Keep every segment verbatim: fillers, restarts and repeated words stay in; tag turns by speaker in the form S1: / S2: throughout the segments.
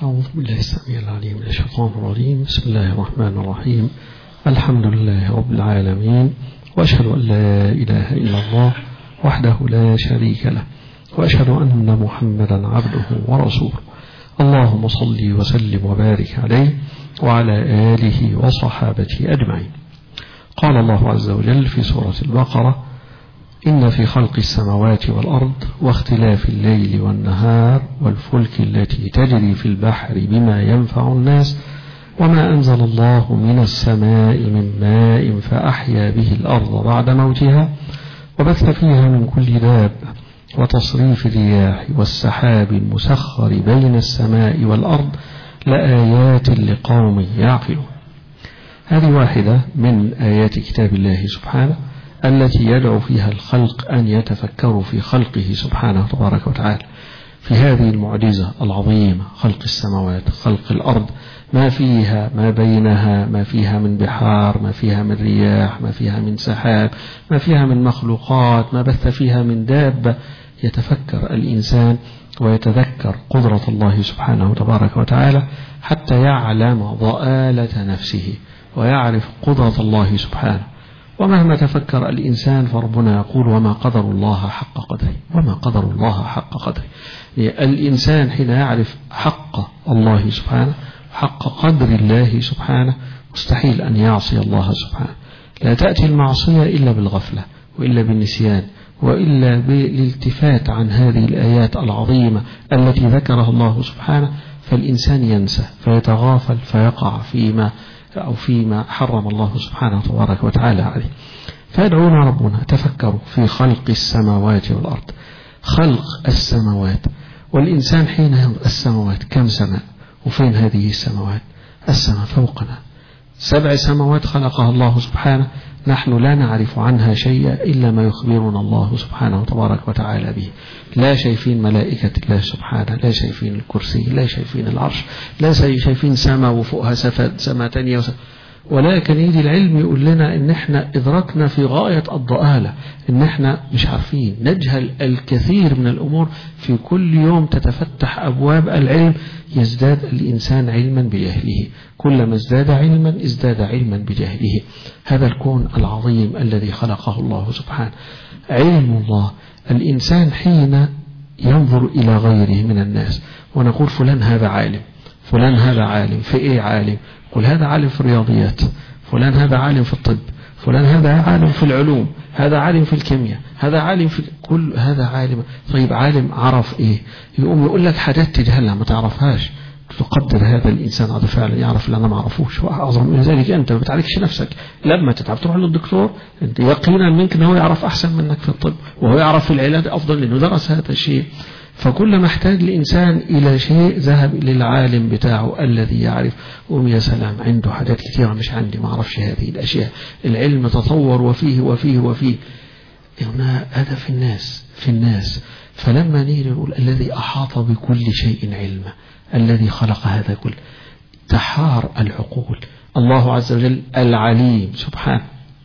S1: أعوذ بالله السميع العليم من الشيطان الرجيم. بسم الله الرحمن الرحيم. الحمد لله رب العالمين، وأشهد أن لا إله إلا الله وحده لا شريك له، وأشهد أن محمدا عبده ورسوله. اللهم صل وسلم وبارك عليه وعلى آله وصحابته أجمعين. قال الله عز وجل في سورة البقرة: إن في خلق السماوات والأرض واختلاف الليل والنهار والفلك التي تجري في البحر بما ينفع الناس وما أنزل الله من السماء من ماء فأحيا به الأرض بعد موتها وبث فيها من كل دابة وتصريف الرياح والسحاب المسخر بين السماء والأرض لآيات لقوم يعقلون. هذه واحدة من آيات كتاب الله سبحانه التي يدعو فيها الخلق أن يتفكروا في خلقه سبحانه تبارك وتعالى، في هذه المعجزة العظيمة، خلق السماوات، خلق الأرض، ما فيها ما بينها، ما فيها من بحار، ما فيها من رياح، ما فيها من سحاب، ما فيها من مخلوقات، ما بث فيها من دابة. يتفكر الإنسان ويتذكر قدرة الله سبحانه تبارك وتعالى حتى يعلم ضآلة نفسه ويعرف قدرة الله سبحانه. ومهما تفكر الإنسان فربنا يقول: وما قدر الله حق قدره، وما قدر الله حق قدره. الإنسان حين يعرف حق الله سبحانه، حق قدر الله سبحانه، مستحيل أن يعصي الله سبحانه. لا تأتي المعصية إلا بالغفلة وإلا بالنسيان وإلا بالالتفات عن هذه الآيات العظيمة التي ذكرها الله سبحانه، فالإنسان ينسى فيتغافل فيقع فيما أو فيما حرم الله سبحانه تبارك وتعالى عليه. فيدعونا ربنا: تفكروا في خلق السماوات والأرض. خلق السماوات، والإنسان حين ينظر السماوات، كم سماء؟ وفين هذه السماوات؟ السماء فوقنا، سبع سماوات خلقها الله سبحانه، نحن لا نعرف عنها شيئا إلا ما يخبرنا الله سبحانه تبارك وتعالى به. لا شايفين ملائكة الله سبحانه، لا شايفين الكرسي، لا شايفين العرش، لا شايفين سماء وفوقها سماء تانية، ولكن يجي العلم يقول لنا إن احنا إدراكنا في غاية الضآلة، إن احنا مش عارفين، نجهل الكثير من الأمور. في كل يوم تتفتح أبواب العلم، يزداد الإنسان علما بجهله، كلما ازداد علما ازداد علما بجهله. هذا الكون العظيم الذي خلقه الله سبحانه. علم الله، الإنسان حين ينظر إلى غيره من الناس ونقول فلان هذا عالم، فلان هذا عالم في إيه؟ عالم، قل هذا عالم في الرياضيات، فلان هذا عالم في الطب، فلان هذا عالم في العلوم، هذا عالم في الكيمياء، هذا عالم في كل هذا عالم. طيب عالم عرف إيه؟ يقوم يقول لك حاجات تجهلها ما تعرفهاش، تقدر هذا الإنسان هذا فعلا يعرف اللي أنا ما أعرفوش. وأعظم من ذلك أنت ما بتعالجش نفسك، لما تتعب تروح للدكتور، أنت يقينا منك أنه يعرف أحسن منك في الطب، وهو يعرف في العلاج أفضل لأنه درس هذا الشيء. فكل ما احتاج الإنسان إلى شيء ذهب للعالم بتاعه الذي يعرف. قوم يا سلام، عنده حاجات كثيرة مش عندي، ما أعرفش هذه الأشياء. العلم تطور وفيه وفيه وفيه. هنا هذا في الناس في الناس فلما نيجي نقول الذي أحاط بكل شيء علما، الذي خلق هذا كله، تحار العقول. الله عز وجل العليم سبحانه،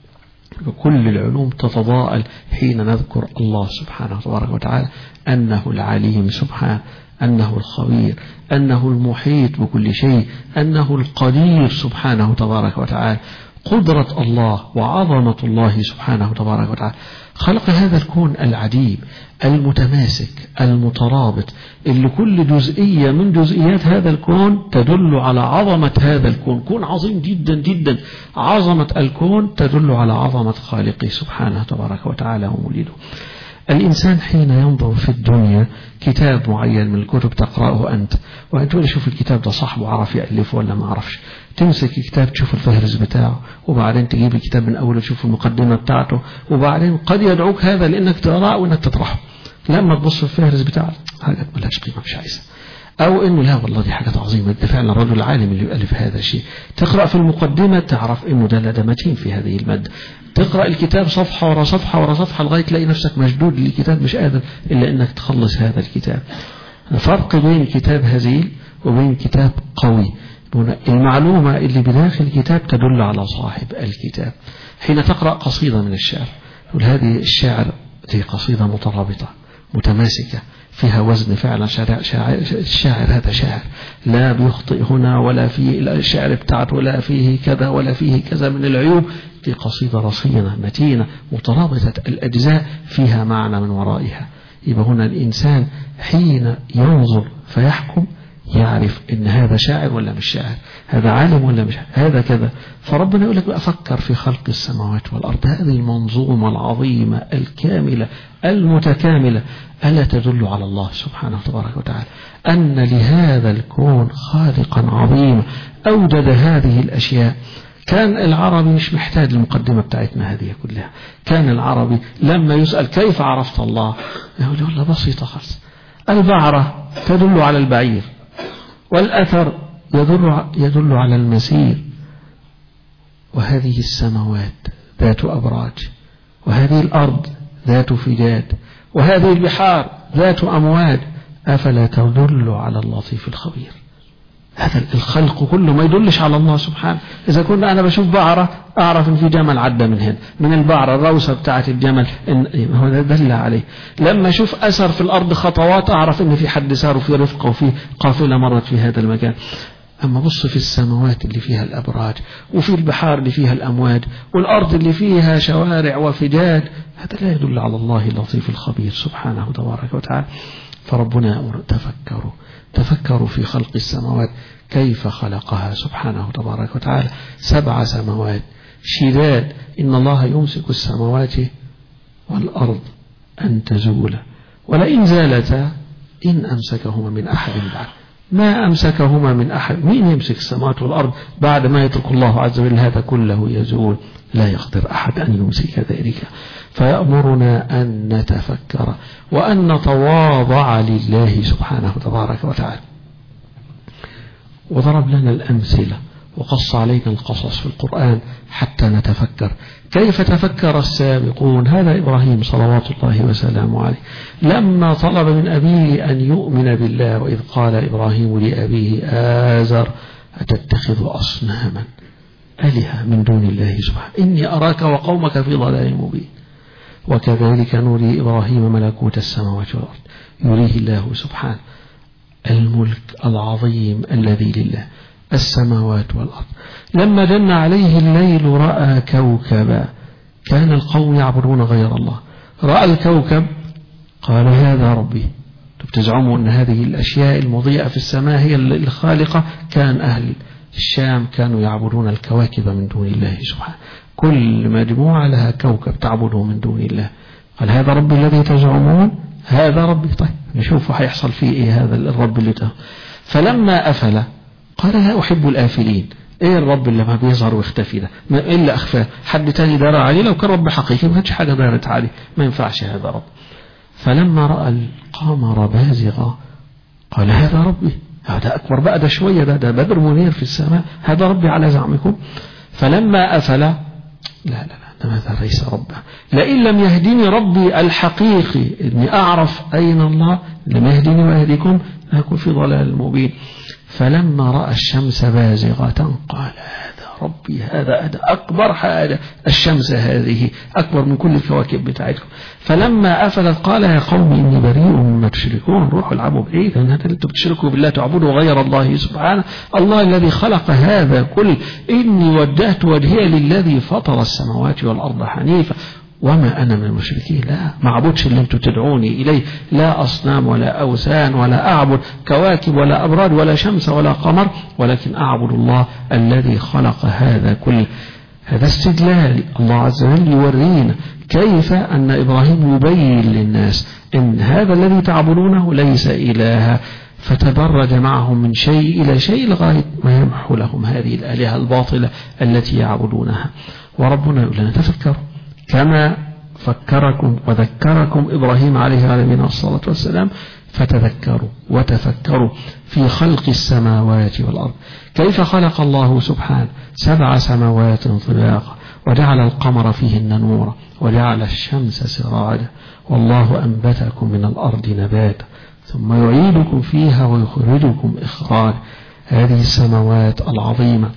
S1: كل العلوم تتضاءل حين نذكر الله سبحانه تبارك وتعالى أنه العليم سبحانه، أنه الخبير، أنه المحيط بكل شيء، أنه القدير سبحانه تبارك وتعالى. قدرة الله وعظمة الله سبحانه تبارك وتعالى. خلق هذا الكون العجيب المتماسك المترابط، اللي كل جزئية من جزئيات هذا الكون تدل على عظمة هذا الكون. كون عظيم جدا جدا. عظمة الكون تدل على عظمة خالقه سبحانه تبارك وتعالى ومولده. الإنسان حين ينظر في الدنيا كتاب معين من الكتب تقرأه أنت، وأنت تقول شوف الكتاب ده صاحبه عرف يألفه ولا ما عرفش. تمسك الكتاب تشوف الفهرس بتاعه، وبعدين تجيب الكتاب من أوله تشوف المقدمة بتاعته، وبعدين قد يدعوك هذا لأنك تقرأه وأنك تطرحه. لما تبص في الفهرس بتاعه حاجات ملهاش قيمة مش عايزة، أو إنه لا والله دي حاجات عظيمة، ده فعلا الرجل العالم اللي يؤلف هذا الشيء. تقرأ في المقدمة تعرف إنه ده لا ده متين في هذه المادة. تقرأ الكتاب صفحة ورا صفحة ورا صفحة لغاية تلاقي نفسك مشدود للكتاب مش قادر إلا إنك تخلص هذا الكتاب. الفرق بين كتاب هزيل وبين كتاب قوي، المعلومة اللي بداخل الكتاب تدل على صاحب الكتاب. حين تقرأ قصيدة من الشعر تقول هذه الشعر دي قصيدة مترابطة متماسكة، فيها وزن فعلا. شاعر, شاعر الشاعر هذا شاعر لا بيخطئ هنا ولا في الشعر بتاعته ولا فيه كذا ولا فيه كذا من العيوب. دي قصيدة رصينة متينة مترابطة الأجزاء فيها معنى من ورائها. يبقى هنا الإنسان حين ينظر فيحكم يعرف إن هذا شاعر ولا مش شاعر، هذا عالم ولا مش هذا كذا. فربنا يقول لك أفكر في خلق السماوات والأرض، هذه المنظومة العظيمة الكاملة المتكاملة ألا تدل على الله سبحانه تبارك وتعالى أن لهذا الكون خالقا عظيما أوجد هذه الأشياء. كان العربي مش محتاج المقدمة بتاعتنا هذه كلها. كان العربي لما يسأل كيف عرفت الله يقول والله بسيطة خالص، البعرة تدل على البعير، والأثر يدل, يدل على المسير، وهذه السماوات ذات أبراج، وهذه الأرض ذات فجاج، وهذه البحار ذات أمواج، أفلا تدل على اللطيف الخبير. هذا الخلق كله ما يدلش على الله سبحانه. إذا كنا أنا بشوف بعرة أعرف إن في جمل عدى من هنا، من البعرة الروسة بتاعت الجمل إن هو دل عليه. لما أشوف أثر في الأرض خطوات أعرف إن في حد سار وفي رفقة وفي قافلة مرت في هذا المكان. أما بص في السماوات اللي فيها الأبراج، وفي البحار اللي فيها الأمواج، والأرض اللي فيها شوارع وفجاج، هذا لا يدل على الله اللطيف الخبير سبحانه تبارك وتعالى. فربنا يقول تفكروا تفكروا في خلق السماوات كيف خلقها سبحانه تبارك وتعالى. سبع سماوات شداد، إن الله يمسك السماوات والأرض أن تزولا ولئن زالتا إن أمسكهما من أحد بعد ما أمسكهما من أحد. مين يمسك السماوات والأرض بعد ما يترك الله عز وجل هذا كله يزول؟ لا يقدر أحد أن يمسك ذلك. فيأمرنا أن نتفكر وأن نتواضع لله سبحانه تبارك وتعالى. وضرب لنا الأمثلة وقص علينا القصص في القرآن حتى نتفكر. كيف تفكر السابقون؟ هذا إبراهيم صلوات الله وسلامه عليه لما طلب من أبيه أن يؤمن بالله، وإذ قال إبراهيم لأبيه آزر أتتخذ أصناما آلهة من دون الله سبحانه إني أراك وقومك في ضلال مبين. وكذلك نري إبراهيم ملكوت السماوات والأرض، يريه الله سبحانه الملك العظيم الذي لله السماوات والأرض. لما جن عليه الليل رأى كوكبا، كان القوم يعبدون غير الله، رأى الكوكب قال هذا ربي. تزعموا أن هذه الأشياء المضيئة في السماء هي الخالقة. كان أهل الشام كانوا يعبدون الكواكب من دون الله سبحانه، كل مجموعة لها كوكب تعبده من دون الله. قال هذا ربي الذي تزعمون، هذا ربي. طيب نشوف هيحصل فيه ايه هذا الرب اللي ده. فلما أفل قال لا أحب الآفلين. ايه الرب اللي ما بيظهر ويختفي ده؟ ما إلا أخفاه، حد تاني دار عليه. لو كان رب حقيقي ما كانش حاجة دارت عليه، ما ينفعش هذا رب. فلما رأى القمر بازغا قال هذا ربي. هذا أكبر بقى، ده شوية، ده ده بدر منير في السماء، هذا ربي على زعمكم. فلما أفل لا لا لا هذا ليس ربه، لئن لم يهديني ربي الحقيقي إني أعرف أين الله، لم يهديني ويهديكم أكون في ضلال مبين. فلما رأى الشمس بازغة قال هذا ربي، هذا هذا أكبر حاجة، الشمس هذه أكبر من كل الكواكب بتاعتكم. فلما أفلت قال يا قوم إني بريء مما تشركون، روحوا العبوا بعيد، هذا اللي انتم بتشركوا بالله تعبدوا غير الله سبحانه، الله الذي خلق هذا كل. إني وجهت وجهي للذي فطر السماوات والأرض حنيفا وما أنا من المشركين. لا، ما أعبدش اللي انتم تدعوني إليه، لا أصنام ولا أوثان، ولا أعبد كواكب ولا أبراج ولا شمس ولا قمر، ولكن أعبد الله الذي خلق هذا كله. هذا استدلال الله عز وجل يورينا كيف أن إبراهيم يبين للناس إن هذا الذي تعبدونه ليس إلها، فتدرج معهم من شيء إلى شيء لغاية ما يمحو لهم هذه الآلهة الباطلة التي يعبدونها. وربنا يقول لنا تفكروا كما فكركم وذكركم إبراهيم عليه عليه الصلاة والسلام، فتذكروا وتفكروا في خلق السماوات والأرض. كيف خلق الله سبحانه سبع سماوات طباقا، وجعل القمر فيهن نورا، وجعل الشمس سراجا، والله أنبتكم من الأرض نباتا، ثم يعيدكم فيها ويخرجكم إخراجا. هذه السماوات العظيمة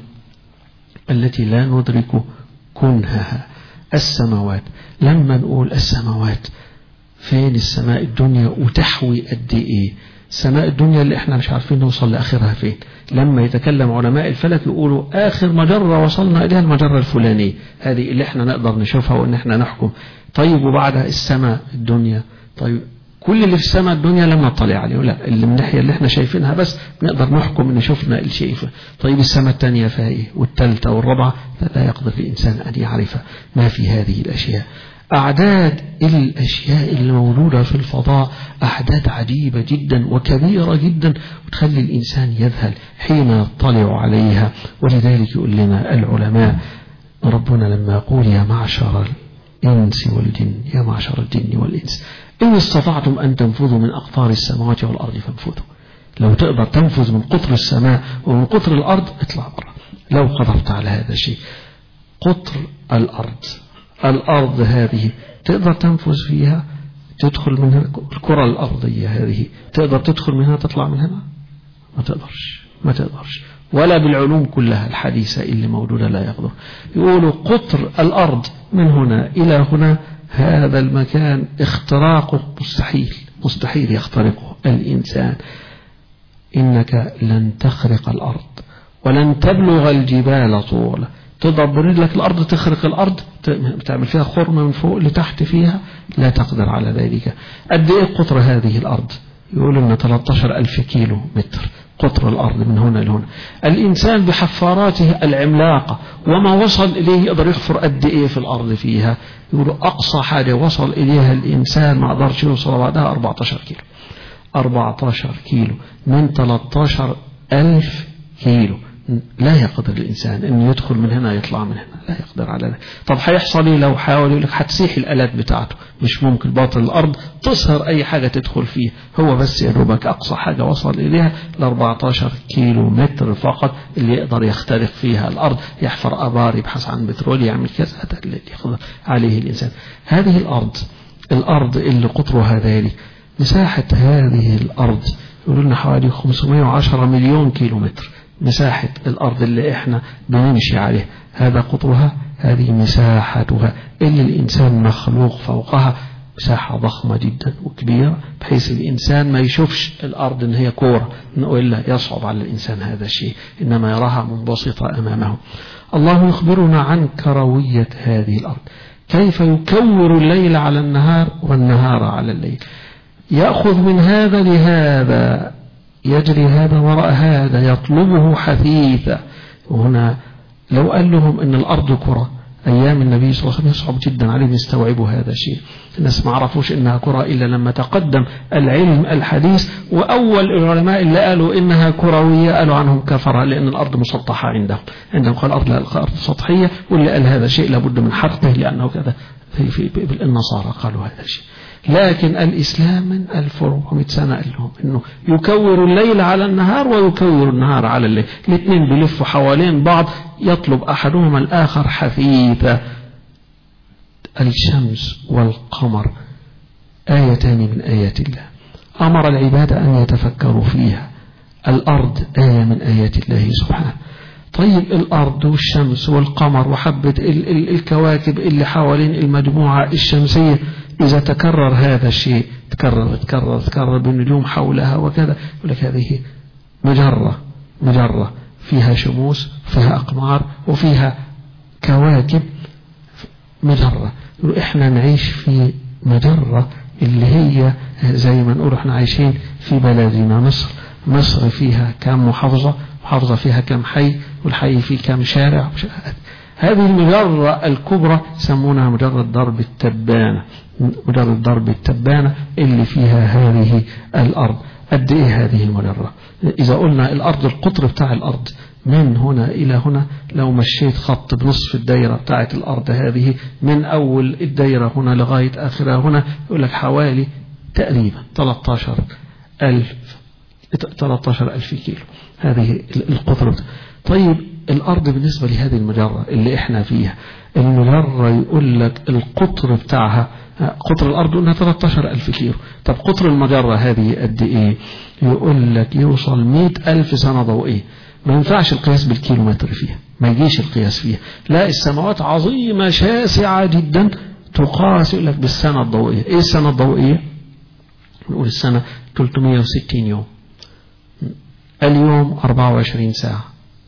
S1: التي لا ندرك كنهها. السماوات، لما نقول السماوات فين السماء الدنيا وتحوي قد ايه. السماء الدنيا اللي احنا مش عارفين نوصل لاخرها فين. لما يتكلم علماء الفلك يقولوا اخر مجرة وصلنا اليها المجرة الفلانية، هذه اللي احنا نقدر نشوفها وان احنا نحكم. طيب وبعدها السماء الدنيا، طيب كل اللي في السماء الدنيا لم نطلع عليه، لا اللي من الناحية اللي احنا شايفينها بس نقدر نحكم ان شفنا الشيء. طيب السماء الثانية فيها ايه، والثالثة والرابعة، لا يقدر الانسان ان يعرف ما في هذه الاشياء. أعداد الأشياء اللي موجودة في الفضاء أعداد عجيبة جدا وكبيرة جدا، وتخلي الإنسان يذهل حين يطلع عليها. ولذلك يقول لنا العلماء ربنا لما يقول يا معشر الإنس والجن، يا معشر الجن والإنس إن استطعتم أن تنفذوا من أقطار السماوات والأرض فانفذوا. لو تقدر تنفذ من قطر السماء ومن قطر الأرض اطلع برا، لو قدرت على هذا الشيء. قطر الأرض، الأرض هذه تقدر تنفذ فيها، تدخل منها الكرة الأرضية هذه تقدر تدخل منها تطلع من هنا؟ ما تقدرش، ما تقدرش، ولا بالعلوم كلها الحديثة اللي موجودة لا يقدر. يقولوا قطر الأرض من هنا إلى هنا، هذا المكان اختراقه مستحيل، مستحيل يخترقه الإنسان. إنك لن تخرق الأرض ولن تبلغ الجبال طولا. تضرب برجلك الأرض تخرق الأرض، تعمل فيها خرمة من فوق لتحت فيها، لا تقدر على ذلك. قد إيه قطر هذه الأرض؟ يقول إن ثلاثة عشر ألف كيلو متر قطر الأرض من هنا لهنا. الإنسان بحفاراته العملاقة وما وصل إليه يقدر يحفر قد إيه في الأرض فيها. يقولوا أقصى حاجة وصل إليها الإنسان ما قدرش يوصل بعدها أربعة عشر كيلو. أربعة عشر كيلو من ثلاثة عشر ألف كيلو. لا يقدر الإنسان أن يدخل من هنا يطلع من هنا، لا يقدر على ذلك. طب هيحصل إيه لو حاول؟ يقول لك هتسيح الآلات بتاعته، مش ممكن باطن الأرض تصهر أي حاجة تدخل فيه. هو بس يا دوبك أقصى حاجة وصل إليها ل أربعة عشر كيلو متر فقط اللي يقدر يخترق فيها الأرض، يحفر آبار، يبحث عن بترول، يعمل كذا، هذا اللي يقدر عليه الإنسان. هذه الأرض، الأرض اللي قطرها ذلك، مساحة هذه الأرض يقولون لنا حوالي خمسمائة وعشرة مليون كيلو متر. مساحة الأرض اللي احنا بنمشي عليه هذا قطرها، هذه مساحتها اللي الإنسان مخلوق فوقها، مساحة ضخمة جدا وكبيرة بحيث الإنسان ما يشوفش الأرض إن هي كورة، وإلا يصعب على الإنسان هذا الشيء، إنما يراها منبسطة أمامه. الله يخبرنا عن كروية هذه الأرض، كيف يكور الليل على النهار والنهار على الليل، يأخذ من هذا لهذا، يجري هذا وراء هذا، يطلبه حثيثا. وهنا لو قال لهم ان الارض كرة ايام النبي صلى الله عليه وسلم يصعب جدا عليهم يستوعبوا هذا الشيء. الناس ما عرفوش انها كرة الا لما تقدم العلم الحديث، واول العلماء اللي قالوا انها كروية قالوا عنهم كفرة، لان الارض مسطحة عندهم عندهم قال الارض الارض سطحية، واللي قال هذا الشيء لابد من حرقه لانه كذا. في في النصارى قالوا هذا الشيء، لكن الإسلام من ألف وأربعمائة سنة قال لهم إنه يكور الليل على النهار ويكور النهار على الليل، الاثنين بيلفوا حوالين بعض، يطلب أحدهما الآخر حثيثا. الشمس والقمر آيتان من آيات الله، أمر العباد أن يتفكروا فيها. الأرض آية من آيات الله سبحانه. طيب الأرض والشمس والقمر وحبة ال ال الكواكب اللي حوالين المجموعة الشمسية، إذا تكرر هذا الشيء، تكرر تكرر تكرر بالنجوم حولها وكذا، يقول لك هذه مجرة، مجرة فيها شموس، فيها أقمار، وفيها كواكب، مجرة. إحنا نعيش في مجرة اللي هي زي ما نقول إحنا عايشين في بلدنا مصر. مصر فيها كم محافظة، محافظة فيها كم حي، والحي فيه كم شارع. هذه المجرة الكبرى يسمونها مجرة درب التبانة، مجرة درب التبانة اللي فيها هذه الأرض. قد إيه هذه المجرة؟ إذا قلنا الأرض، القطر بتاع الأرض من هنا إلى هنا، لو مشيت خط بنصف الدائرة بتاعة الأرض هذه من أول الدائرة هنا لغاية آخرها هنا، يقول لك حوالي تقريبا ثلاثة عشر ألف ثلاثة عشر ألف كيلو، هذه القطر. طيب الأرض بالنسبة لهذه المجرة اللي إحنا فيها، المجرة يقول لك القطر بتاعها، قطر الأرض قلنا ثلاثة عشر ألف كيلو. طب قطر المجرة هذه قد إيه؟ يقول لك يوصل مئة ألف سنة ضوئية. ما ينفعش القياس بالكيلومتر فيها، ما يجيش القياس فيها. لا، السماوات عظيمة شاسعة جدا، تقاس يقول لك بالسنة الضوئية. ايه السنة الضوئية؟ نقول السنة ثلاثمائة وستين يوم، اليوم أربعة وعشرين ساعة،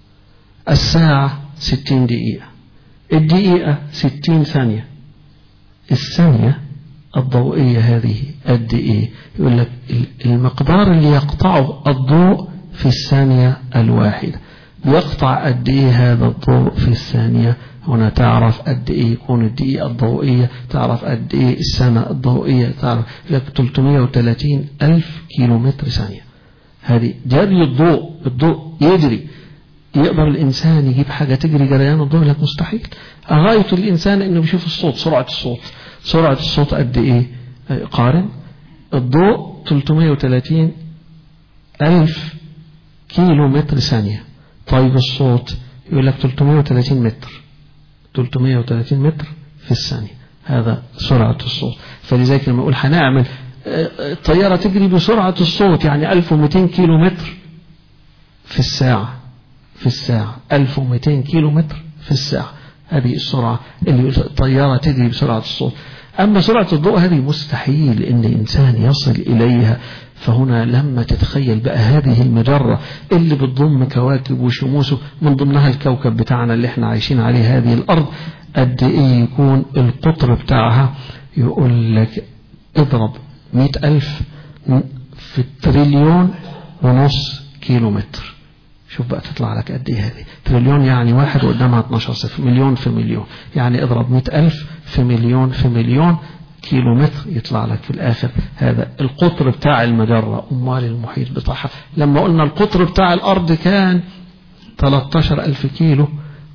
S1: الساعة ستين دقيقة، الدقيقة ستين ثانية، الثانية الضوئية هذه قد ايه؟ يقول لك المقدار اللي يقطعه الضوء في الثانية الواحدة بيقطع قد ايه هذا الضوء في الثانية. هنا تعرف قد ايه يكون الدقيقة الضوئية، تعرف قد ايه السنة الضوئية، تعرف لك ثلاثمائة وثلاثين ألف كيلومتر ثانية. هذه جري الضوء، الضوء يجري. يقدر الإنسان يجيب حاجة تجري جريان الضوء؟ لك مستحيل. غاية الإنسان إنه بيشوف الصوت، سرعة الصوت، سرعة الصوت قد إيه؟ قارن الضوء ثلاثمائة وثلاثين ألف كيلو متر ثانية. طيب الصوت يقول لك ثلاثمائة وثلاثين متر، ثلاثمائة وثلاثين متر في الثانية، هذا سرعة الصوت. فلذلك لما أقول هنعمل الطيارة تجري بسرعة الصوت يعني ألف ومئتين كيلو متر في الساعة، في الساعة ألف ومئتين كيلو متر في الساعة، هذه السرعة اللي الطيارة تجري بسرعة الصوت. أما سرعة الضوء هذه مستحيل إن إنسان يصل إليها. فهنا لما تتخيل بقى هذه المجرة اللي بتضم كواكب وشموسه، من ضمنها الكوكب بتاعنا اللي احنا عايشين عليه هذه الأرض، قد إيه يكون القطر بتاعها؟ يقول لك اضرب مئة ألف في التريليون ونص كيلو متر. شوف بقى تطلع لك قد ايه هذه. تريليون يعني واحد قدامها اثناشر صفر، مليون في مليون، يعني اضرب مئة ألف في مليون في مليون كيلو متر، يطلع لك في الآخر هذا القطر بتاع المجرة. أمال المحيط بتاعها؟ لما قلنا القطر بتاع الأرض كان ثلاثة عشر ألف كيلو،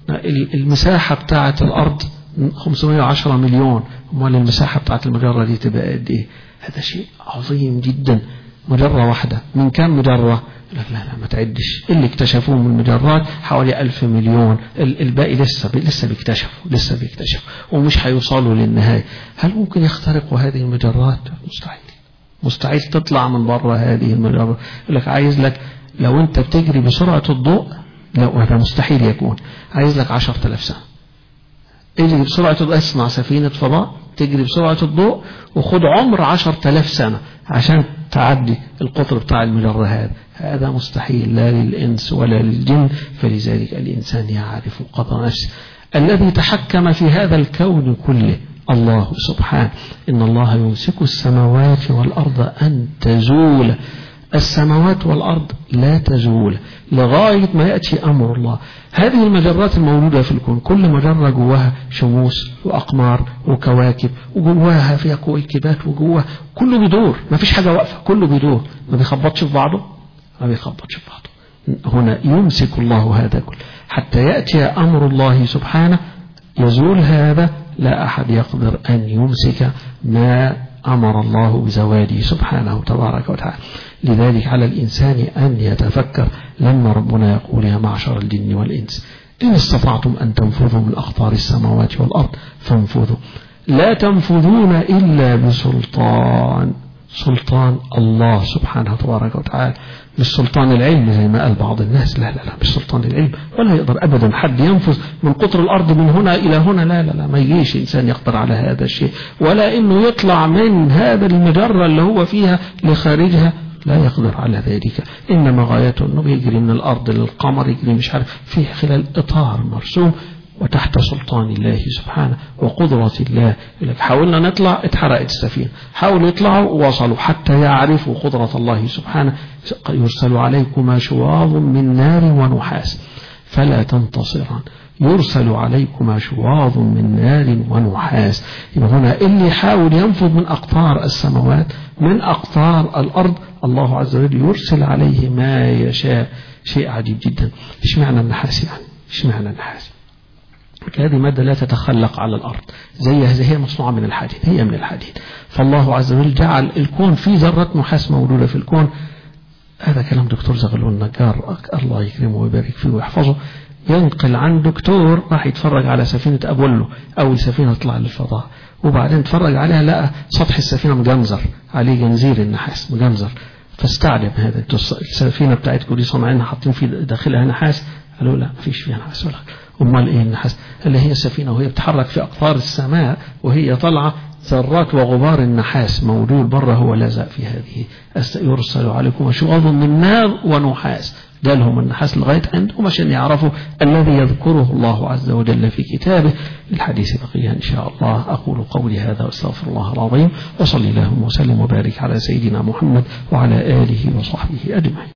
S1: المساحة بتاعة الأرض خمسمائة وعشرة مليون، أمال المساحة بتاعة المجرة دي تبقى قد ايه؟ هذا شيء عظيم جدا. مجرة واحدة من كم مجرة؟ لا لا لا ما تعدش. اللي اكتشفوه من المجرات حوالي ألف مليون، الباقي لسه لسه بيكتشفوا لسه بيكتشفوا ومش هيوصلوا للنهاية. هل ممكن يخترقوا هذه المجرات؟ مستحيل. مستحيل تطلع من بره هذه المجرة. يقول لك عايز لك لو انت بتجري بسرعة الضوء، لا هذا مستحيل يكون، عايز لك عشرة آلاف سنة. اجري بسرعة الضوء، اصنع سفينة فضاء تجري بسرعة الضوء وخد عمر عشرة آلاف سنة عشان تعدي القطر بتاع المجرة هذا. هذا مستحيل لا للإنس ولا للجن. فلذلك الإنسان يعرف قدر نفسه. الذي تحكم في هذا الكون كله الله سبحانه. إن الله يمسك السماوات والأرض أن تزول. السماوات والأرض لا تزول لغاية ما يأتي أمر الله. هذه المجرات الموجودة في الكون، كل مجرة جواها شموس وأقمار وكواكب، وجواها فيها كويكبات، وجواها كله بيدور، ما فيش حاجة واقفة، كله بيدور، ما بيخبطش في بعضه، ما بيخبطش في بعضه. هنا يمسك الله هذا كله حتى يأتي أمر الله سبحانه يزول هذا. لا أحد يقدر أن يمسك ما أمر الله بزواله سبحانه تبارك وتعالى. لذلك على الإنسان أن يتفكر لما ربنا يقول يا معشر الجن والإنس إن استطعتم أن تنفذوا من أقطار السماوات والأرض فانفذوا لا تنفذون إلا بسلطان. سلطان الله سبحانه تبارك وتعالى، مش سلطان العلم زي ما قال بعض الناس، لا لا لا مش سلطان العلم، ولا يقدر أبدا حد ينفذ من قطر الأرض من هنا إلى هنا، لا لا لا ما يجيش إنسان يقدر على هذا الشيء، ولا إنه يطلع من هذا المجرة اللي هو فيها لخارجها، لا يقدر على ذلك. إنما غايته أنه بيجري من الأرض للقمر، يجري مش عارف في خلال إطار مرسوم وتحت سلطان الله سبحانه وقدرة الله. حاولنا نطلع اتحرقت السفينة، حاولوا يطلعوا وصلوا حتى يعرفوا قدرة الله سبحانه. يرسل عليكما شواظ من نار ونحاس فلا تنتصران. يرسل عليكما شواظ من نار ونحاس. يبقى هنا اللي يحاول ينفذ من أقطار السماوات من أقطار الأرض الله عز وجل يرسل عليه ما يشاء. شيء عجيب جدا. إيش معنى النحاس يعني؟ إيش معنى النحاس؟ هذه مادة لا تتخلق على الأرض، زي هي مصنوعة من الحديد، هي من الحديد. فالله عز وجل جعل الكون في ذرة نحاس موجودة في الكون. هذا كلام دكتور زغلول النجار الله يكرمه ويبارك فيه ويحفظه، ينقل عن دكتور راح يتفرج على سفينة أبولو، أول سفينة تطلع للفضاء، وبعدين تفرج عليها لقى سطح السفينة مجنزر عليه جنزير النحاس مجنزر، فاستعجب هذا السفينة بتاعتكم دي صنعينها حاطين في داخلها نحاس؟ قالوا لا مفيش فيها نحاس ولا أمال إيه النحاس؟ اللي هي السفينة وهي بتحرك في أقطار السماء وهي طالعة ذرات وغبار النحاس موجود بره هو لازق في هذه. يرسل عليكم شواظ من نار ونحاس، جالهم النحاس لغاية عندهم عشان يعرفوا الذي يذكره الله عز وجل في كتابه. الحديث بقية إن شاء الله. أقول قولي هذا واستغفر الله العظيم، وصلي اللهم وسلم وبارك على سيدنا محمد وعلى آله وصحبه أجمعين.